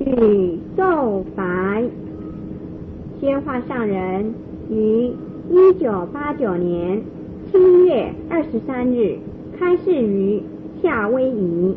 举奏白，宣化上人于1989年7月23日开示于夏威夷。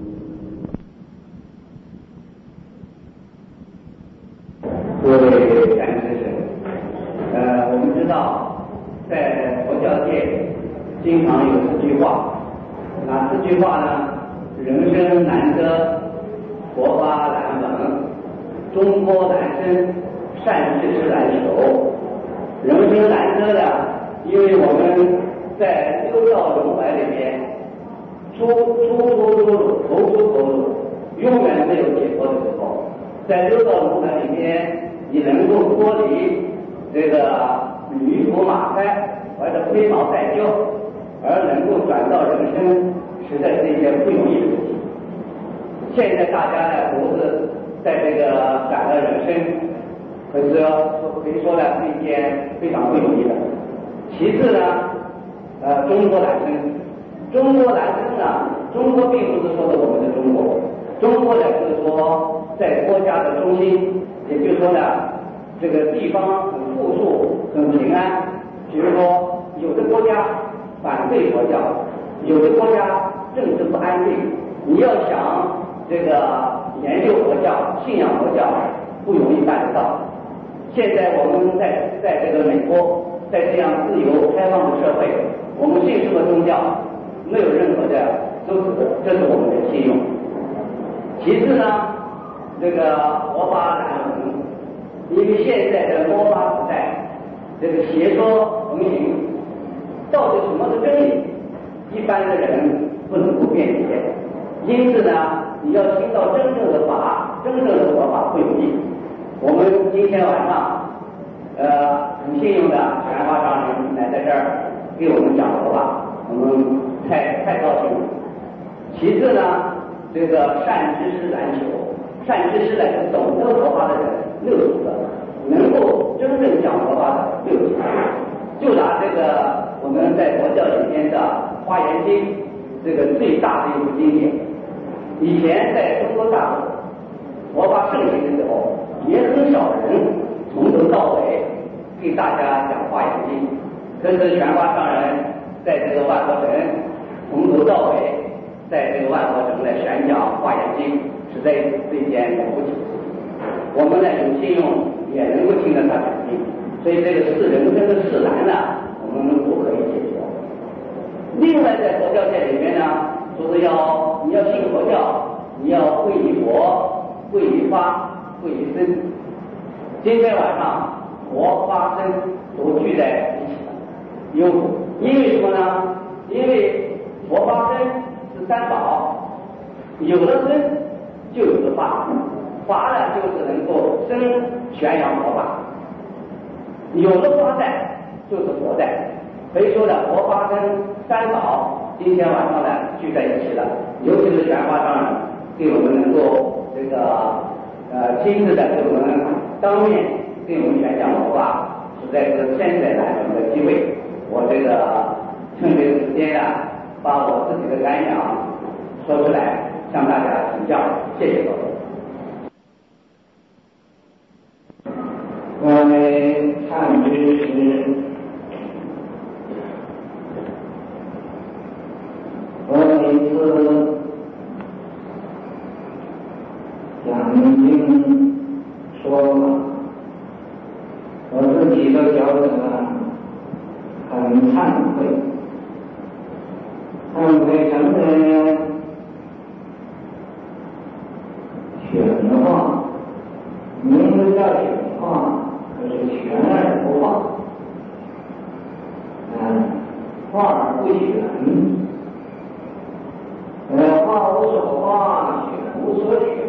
各位善知识，我们知道，在佛教界经常有4句话，哪4句话呢？人生难得，佛法难闻，中国难生，善知识难求。人生难得的，因为我们在六道轮回里面出入，投入，永远没有解脱的时候。在六道轮回里面，你能够脱离这个驴服马胎或者飞毛带貂，而能够转到人生，实在是一件不容易的事情。现在大家呢都是在这个转到人生，可以说呢是一件非常不容易的。其次呢，中国难生。中国难生呢，中国并不是说的我们的中国，中国呢是说在国家的中心，也就是说呢，这个地方很富庶，很平安。比如说，有的国家反对佛教，有的国家政治不安定。你要想这个研究佛教、信仰佛教，不容易办得到。现在我们在这个美国，在这样自由开放的社会，我们信什么宗教，没有任何的阻止，这是我们的信用。其次呢，这个佛法难闻，因为现在的末法时代，这个邪说横行，到底什么是真理，一般的人不能够辨别。因此呢，你要听到真正的法，真正的佛法不容易。我们今天晚上，很幸运的全华上人来在这儿给我们讲佛法，我们太高兴了。其次呢，这个善知识难求，善知识呢是懂得佛法的人60个，能够真正讲佛法的60个。就拿这个我们在佛教里面的《华严经》，这个最大的一部经典。以前在中国大陆佛法盛行的时候，也很少人从头到尾给大家讲《华严经》。可是全华上人在这个万佛城从头到尾，在这个万佛城来宣讲《华严经》，实在是一件了不起的事情。我们呢有信用，也能够听到他讲经，所以这个人生的事难呢，我们都可以解决。另外，在佛教界里面呢，说是你要信佛教，你要皈依佛、皈依法、皈依僧。今天晚上佛法僧都聚在一起了，因为什么呢？因为佛法僧是三宝，有了僧就有了法，法呢就是能够宣扬佛法，有了法在就是佛在。所以说呢，佛法僧三宝今天晚上呢聚在一起了，尤其是全华上人给我们能够这个亲自的给我们当面给我们宣讲佛法，实在是千载难逢的机会。我这个趁这个时间啊，把我自己的感想说出来，向大家请教，谢谢各位。 各位善知识，我每次讲经说法，我自己都觉得很惭愧。惭愧什么呢？玄化，名字叫玄化，可是玄而不化。化而不玄。化无所化，玄无所玄。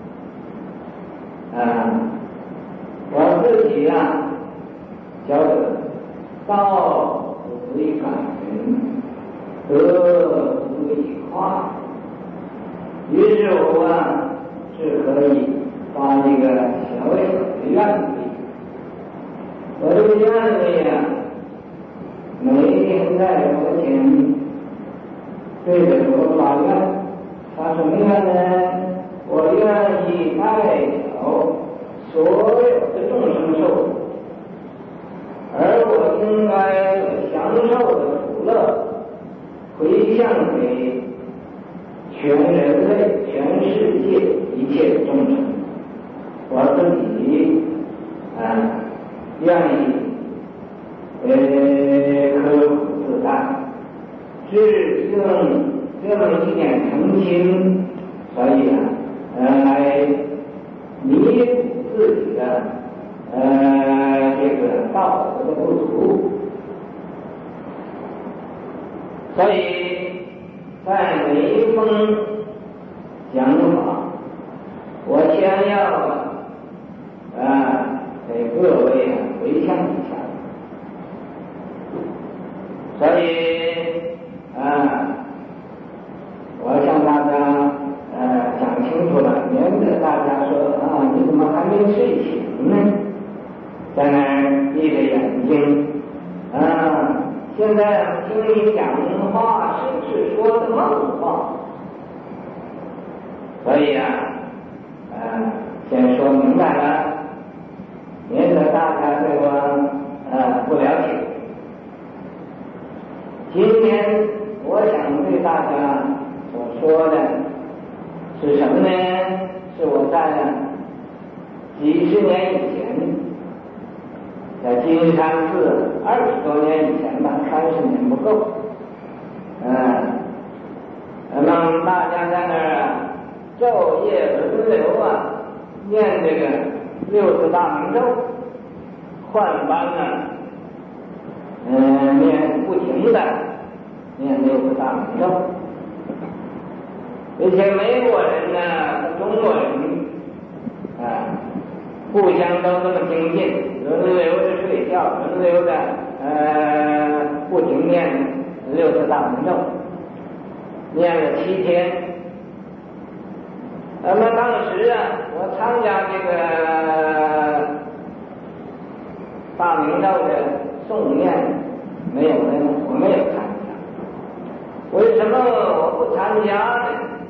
我自己觉得道不为感人，德不为夸。于是我是可以发一个小小的愿力。我这个愿力每一天在佛前对着佛发愿，发什么愿呢？我愿意代所有的众生受苦，而我应该享受的福乐回向给全人类、全世界一切的众生。我自己愿意刻苦自担，是用这么一点诚心，所以来弥补自己的这个道德的不足。所以在每一封讲法，我先要给各位回向一下。所以我向大家讲清楚了，免得大家说你怎么还没睡醒呢？在那儿闭着眼睛现在听你讲话是不是说的梦话？所以先说明白了，免得大家对我不了解。今天我想对大家所说的是什么呢？是我在几十年以前，在金山寺20多年以前吧，30年不够。让大家在那儿昼夜轮流念这个60大明咒，换班念不停的念60大明咒，而且美国人和中国人互相都这么精进，轮流的睡觉，轮流的不停念60大明咒，念了7天。那么当时我参加这个大明咒的诵念没有呢？我没有参加。为什么我不参加呢？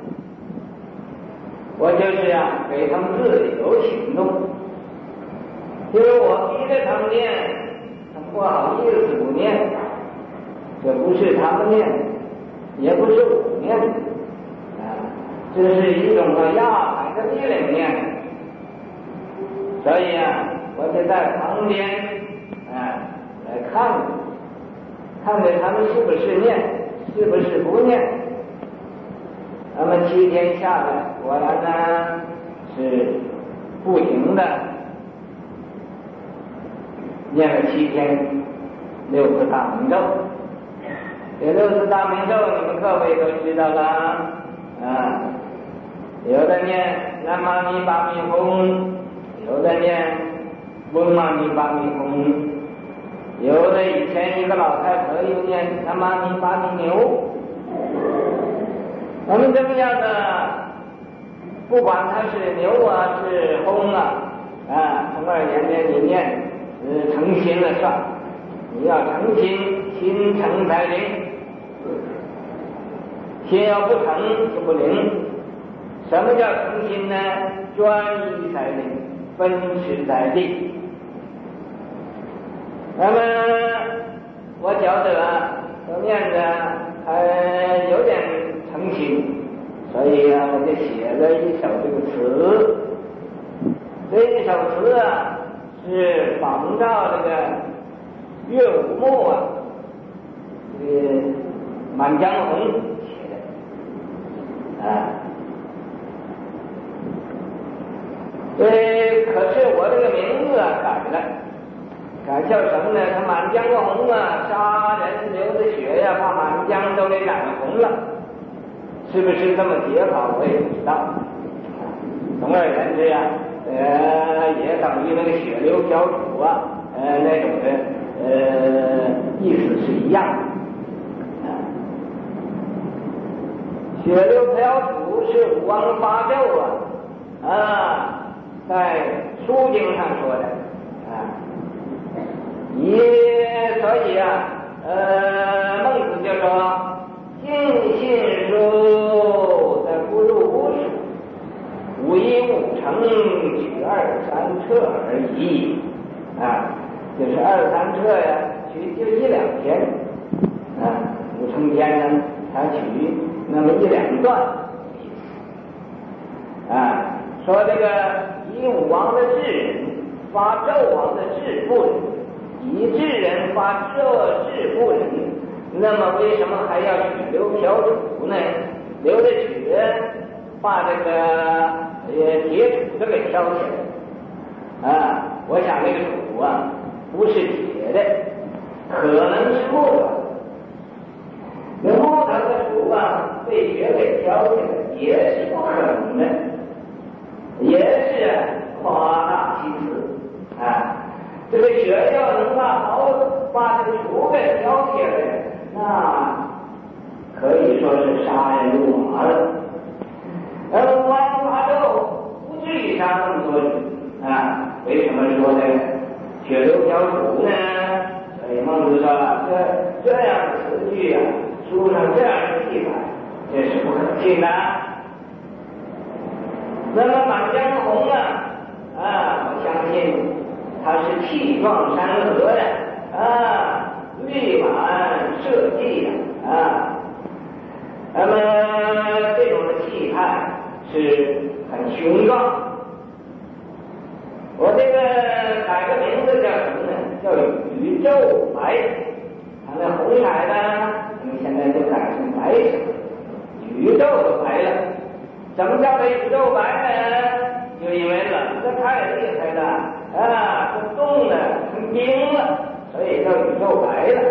我就是给他们自由行动，因为我逼着他们念，他们不好意思不念，这不是他们念，也不是我念，这是一种压海的力量念，所以我就在旁边来看着他们是不是念，是不是不念。那么7天下来，果然是不停的念了7天60大明咒。这60大明咒你们各位都知道了有的念南无弥巴弥吽，有的念嗡嘛咪巴咪吽，有的以前一个老太婆又念南无弥巴咪牛。我们这么样的，不管它是牛是轰从而言呢，你念诚心了算，你要诚心，心诚才灵，心要不诚就不灵。什么叫诚心呢？专一才灵，分持在地。那么我觉得我念着有点诚心，所以我就写了一首这个词。这一首词是仿照这个岳武穆满江红写的可是我这个名字改了，改叫什么呢？他满江红杀人流的血把满江都给染红了，是不是这么解法我也不知道。总而言之也等于那个血流漂煮那种的意思是一样的。血流漂煮是武王发咒在书经上说的所以孟子就说尽信书的不入无数，无一物成举2、3彻而已啊，就是2、3彻呀，举就1、2天啊，5成天呢，他举那么1、2段意思啊，说这个以武王的智人发纣王的智不仁，以智人发智不仁，那么为什么还要取刘嫖楚呢？刘的曲把这个铁杵子给挑起来啊！我想那个杵啊不是铁的，可能是木头。那木头的杵啊被雪给挑起来也是不可能的，也是夸大其词啊！这个雪要能把这个杵给挑起来，那可以说是杀人如麻了。武王伐纣不至于杀那么多人啊？为什么说呢？血流瓢楚呢？所以孟子说这样的词句啊，书上这样的记载，这是不可信的。那么满江红我相信他是气壮山河的力满社稷那么这种的气派是很雄壮。我这个改个名字叫什么呢？叫宇宙白。他那红色呢，我们现在就改成白色，宇宙都白了。什么叫做宇宙白呢？就因为冷的太厉害了这冻的成冰了，所以叫宇宙白了。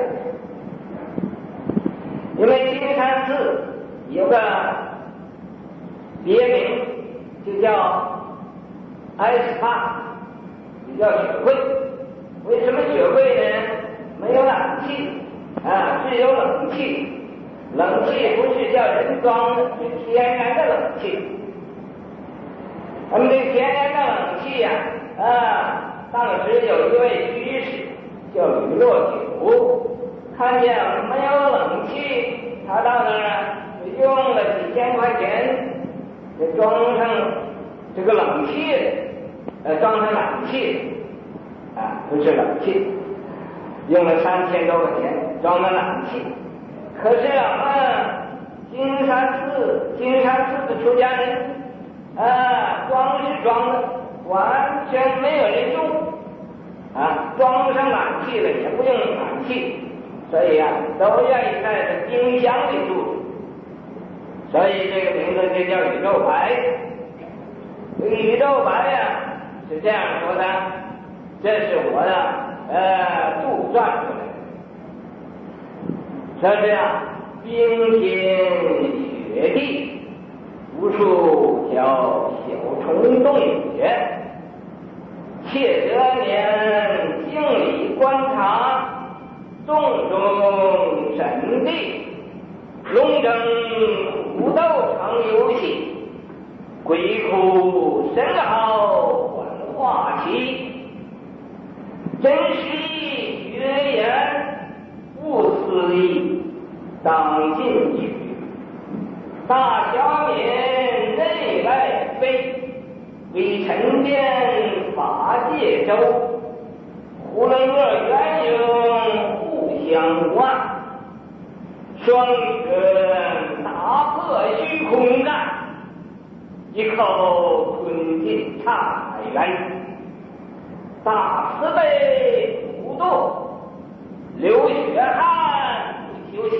因为金山寺有个别名就叫埃斯帕，也叫雪柜。为什么雪柜呢？没有冷气只有冷气。冷气不是叫人装的，是天然的冷气。我们这天然的冷气当时有一位居士叫吕洛九，看见没有冷气，他到那儿用了几千块钱，就装上这个冷气装上冷气不是冷气，用了3000多块钱装了冷气。可是金山寺的出家人装是装的，完全没有人用装上冷气了也不用冷气，所以都愿意在这冰箱里住，所以这个名字就叫宇宙白。宇宙白是这样说的，这是我杜撰出来的。说是冰天雪地，无数条小虫洞穴，切得年经理观察，洞中审地，龙争虎斗常游戏，鬼哭神嚎管化期，真实意绝言，不思议当进取，大小免内外非，为沉淀法界周，胡伦乐圆融互相关，双拳打破虚空战，一口吞进刹元，大慈悲不动，流血汗不休息。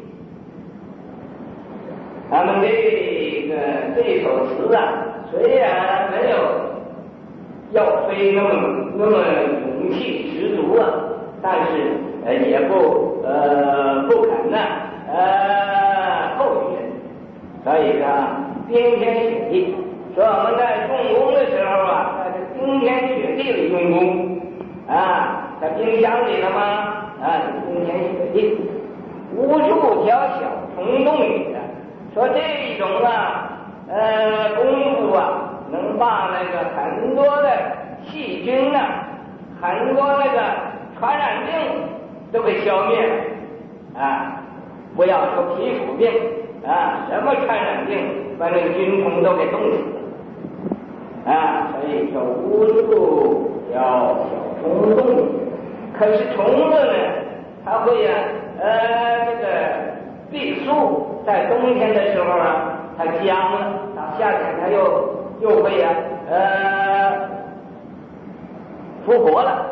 他们这首词虽然没有要飞那么勇气十足但是也不肯后援，所以冰天雪地。说我们在动工的时候在这冰天雪地里用功在冰箱里了吗？冰天雪地，无数条小虫洞里说这种功夫能把那个很多的细菌很多那个传染病都给消灭了不要说皮肤病什么传染病把那个菌虫都给冻死了。 所以说无数条小虫洞。可是虫子呢，它会这个避暑，在冬天的时候啊，它僵了，到夏天它又会复活了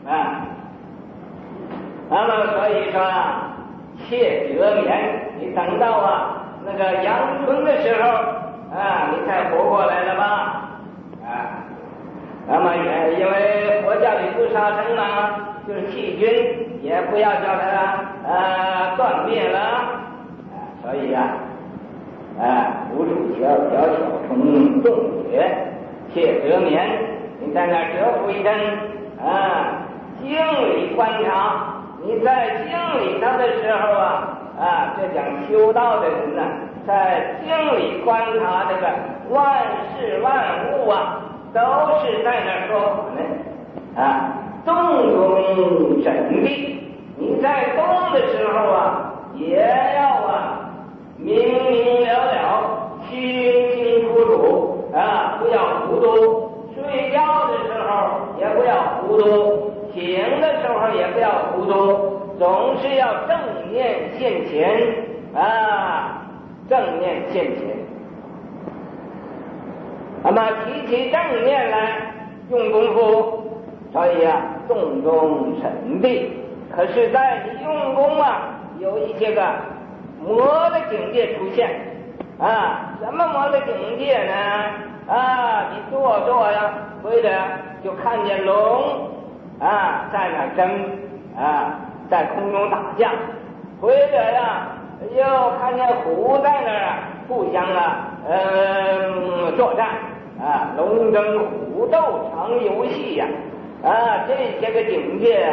那么所以说切蛰眠，你等到那个阳春的时候你才活过来了吧那么也因为佛教里不杀生嘛，就是细菌也不要叫它断灭了所以无数小虫中血，切蛰眠，你在那蛰伏一阵经里观察，你在经里头的时候这讲修道的人呢，在经里观察这个万事万物都是在那说法呢动中整地，你在动的时候也要明明了了，清清楚楚不要糊涂，睡觉的时候也不要糊涂，醒的时候也不要糊涂，总是要正念现前正念现前。那么提起正念来用功夫，所以动中沉地。可是在你用功有一些个魔的境界出现什么魔的境界呢你坐回来就看见龙在那争在空中打架，回来又看见虎在那儿互相作战龙争虎斗成游戏这些个境界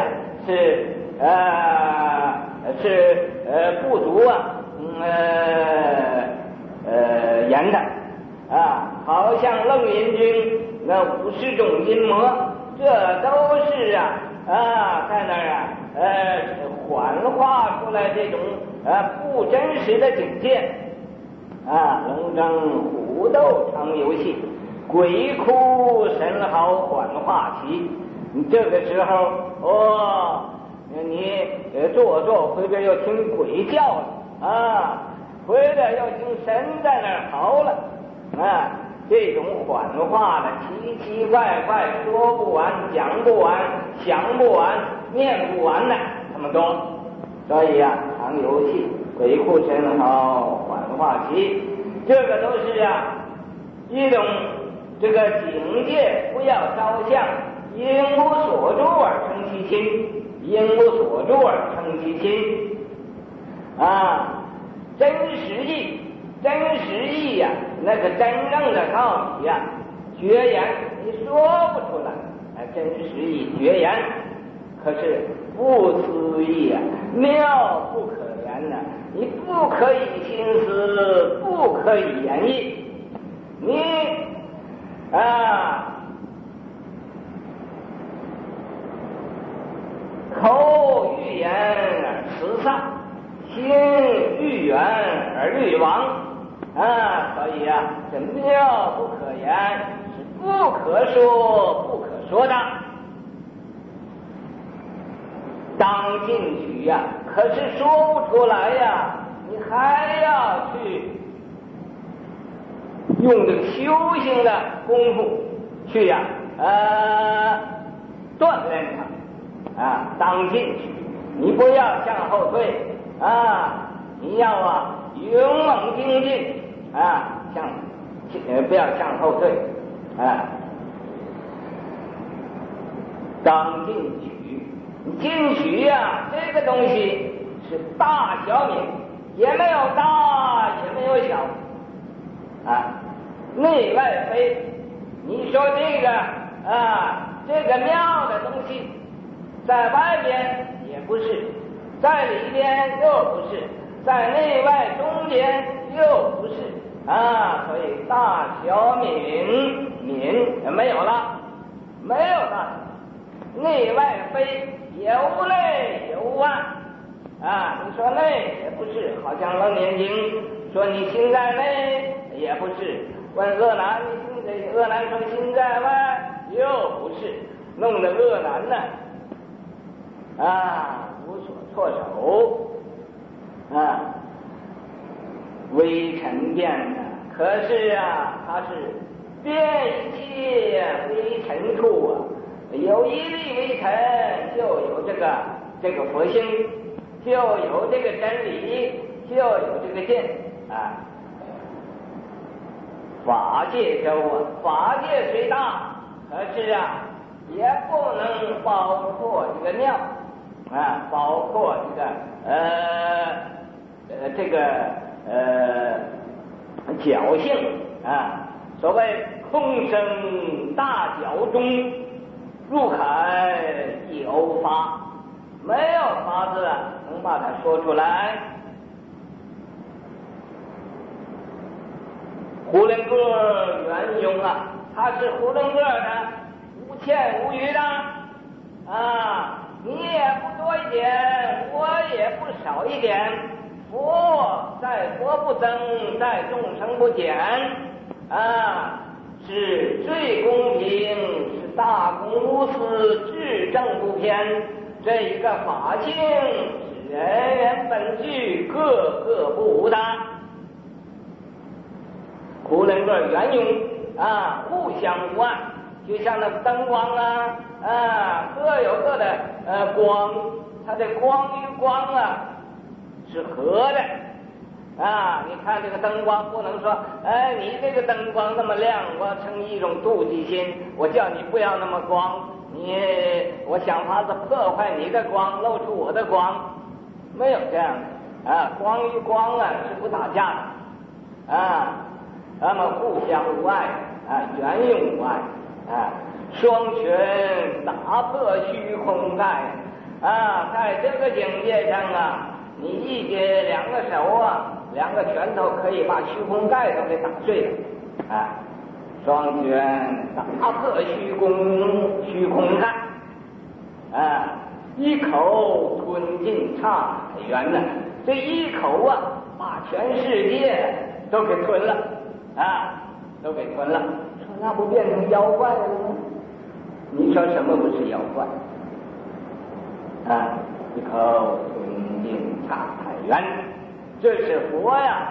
是不足言的好像楞严经那50种阴魔，这都是在那儿幻化出来这种不真实的境界龙争虎斗成游戏，鬼哭神嚎幻化其。你这个时候你坐回来又听鬼叫了回来又听神在那儿嚎了这种幻化的奇奇怪怪，说不完，讲不完，想不完，念不完的这么多。所以常游戏，鬼哭神嚎幻化其，这个都是一种这个境界，不要着相，因无所住而生其心，因无所住而生其心真实意那个真正的道理绝言你说不出来真实意绝言，可是不思议妙不可言你不可以心思，不可以言绎，你口欲言而辞散，心欲圆而虑亡所以这妙不可言，是不可说不可说的。当进取可是说不出来你还要去用这个修行的功夫去锻炼它当进取，你不要向后退你要勇猛精进不要向后退当进取，进取这个东西是大小名，也没有大也没有小内外非。你说这个妙的东西在外边也不是，在里边又不是，在内外中间又不是所以大小泯没有了，没有大小，内外非，也无内也无外你说内也不是，好像楞严经说你心在内也不是，问恶男你心这鄂南说心在外，又不是，弄得鄂南呢无所措手微臣变的。可是他是变一切微臣处有一粒微臣，就有这个佛性，就有这个真理，就有这个见法界周法界虽大，可是也不能包括这个尿包括这个侥幸所谓空生大侥中，入海亦偶发，没有法子能把它说出来。囫囵个圆融他是囫囵个的，无欠无余的你也不多一点，我也不少一点。佛在佛不增，在众生不减是最公平，是大公无私，至正不偏。这一个法性是人人本具，个个不无的。囫囵个圆融互相无碍，就像那灯光各有各的光，它的光与光是合的你看这个灯光不能说你这个灯光那么亮，我成一种妒忌心，我叫你不要那么光，我想法子破坏你的光，露出我的光，没有这样的光与光是不打架的那么互相无碍圆融无碍双拳打破虚空盖在这个境界上你一接两个手两个拳头可以把虚空盖都给打碎了双拳打破虚空盖一口吞进刹海源呢，这一口把全世界都给吞了都给吞了。说那不变成妖怪了吗？你说什么不是妖怪一口吞进刹海源，这是佛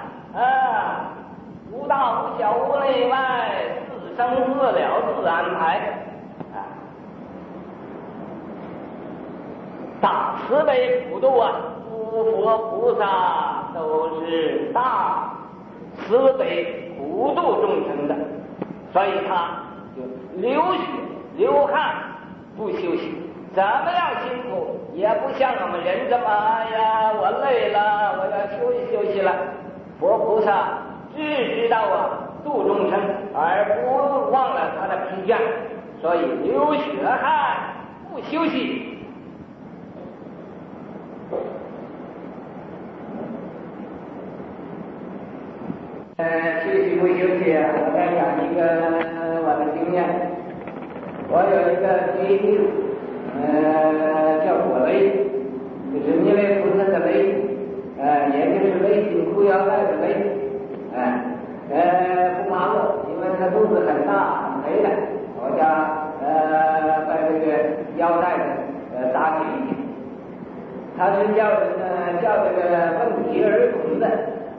无大无小无内外，自生自了自安排大慈悲普度诸佛菩萨都是大慈悲普度众生的，所以他就流血流汗不休息，怎么样辛苦也不像我们人这么我累了，我要休息休息了。佛菩萨只知道度众生，而不忘了他的疲倦，所以流血汗不休息。休息不休息我再讲一个我的经验。我有一个闺蜜叫火雷，就是弥勒菩萨的雷也就是雷紧裤腰带的雷不麻了，因为她肚子很大很肥的，我家在这个腰带的扎紧一点。她是叫这个问题儿童的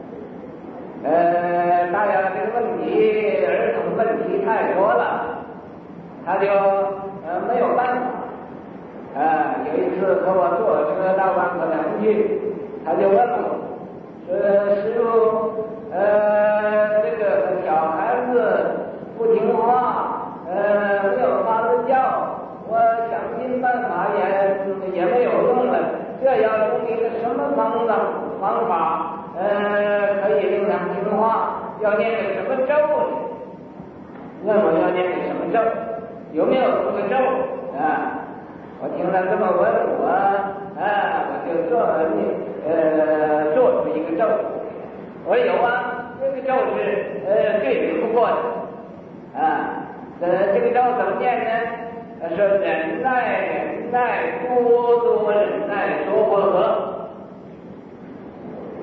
大家这个问题儿童问题太多了，他就没有办法有一次和我坐车到万科城去，他就问我师父这个小孩子不听话没有法子教，我想尽办法也没有用了，这要用一个什么方法可以令他听话，要念个什么咒呢？问我要念个什么咒，有没有这个咒我听他这么问我我就做出一个咒。我有这个咒是最灵不过的这个咒怎么念呢？说忍耐多忍耐说不和。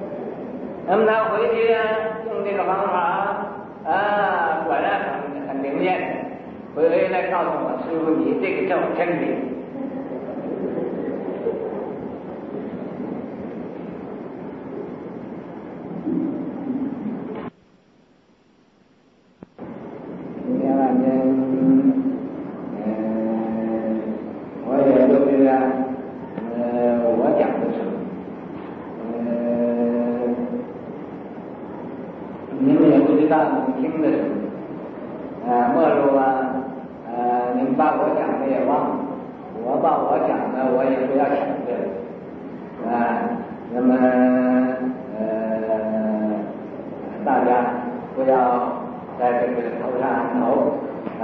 那么他回去用这个方法果然很灵经验，回来告诉我师傅，你这个叫真理。今天晚间，我也就是我讲的时候，你们也不知道，你听的时候，末路啊，你们把我讲的也忘了，我把我讲的我也不要想着，那么大家不要在这个头上安头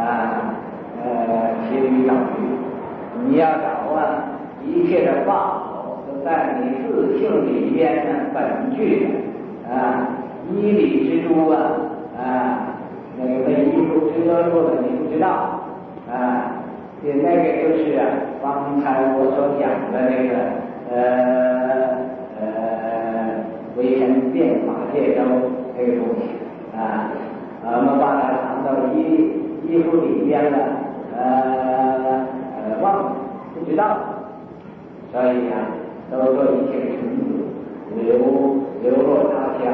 骑驴找驴，你要找一切的报都在你自性里边呢，本具的依理之珠那个被衣服遮住了，你不知道那个就是刚才我所讲的那个为人变法界中这个东西我们把它藏到衣服里边了，忘了不知道，所以都说一切尘流落他乡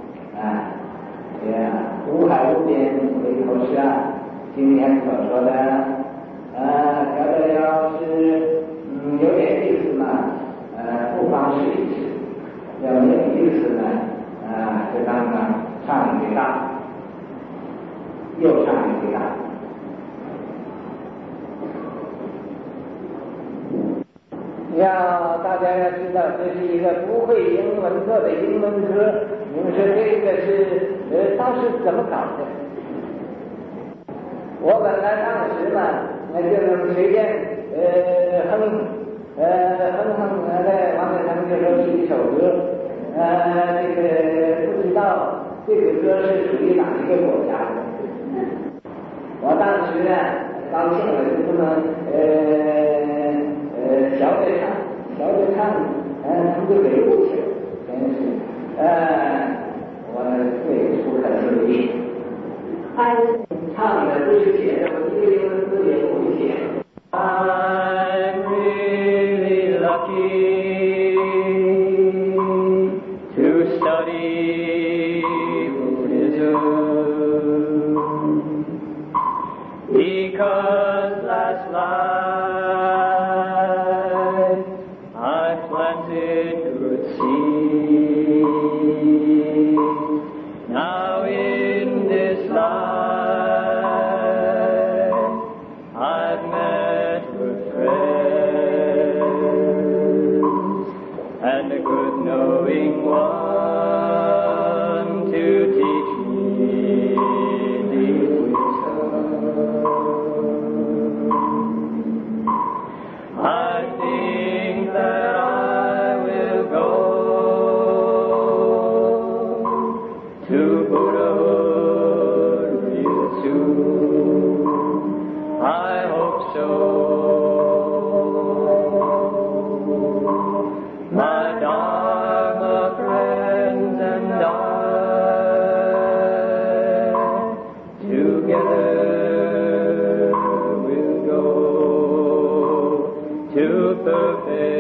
无海无边回头是岸。今天所说的觉得要是有点意思嘛，不妨试一试；要没有意思呢，就当上一回大，又上一回大。大家要知道，这是一个不会英文课的英文科。你们说这个是当时怎么搞的？我本来当时嘛，就是随便哼在王德成就说是一首歌，这个不知道这个歌是属于哪一个国家的。我当时呢，高兴了就这么小着唱，他们就给不起了，真是我最不可思议。唱的不是写的，我一个英文字也不会写。I'm really lucky to study Buddhism because last life I planted good seeds. Now in this life I've met good friends and a good knowing one to teach me deep wisdom. I think that I will go to Buddhahood real soon. I hope so. My Dharma friends and I together will go to perfect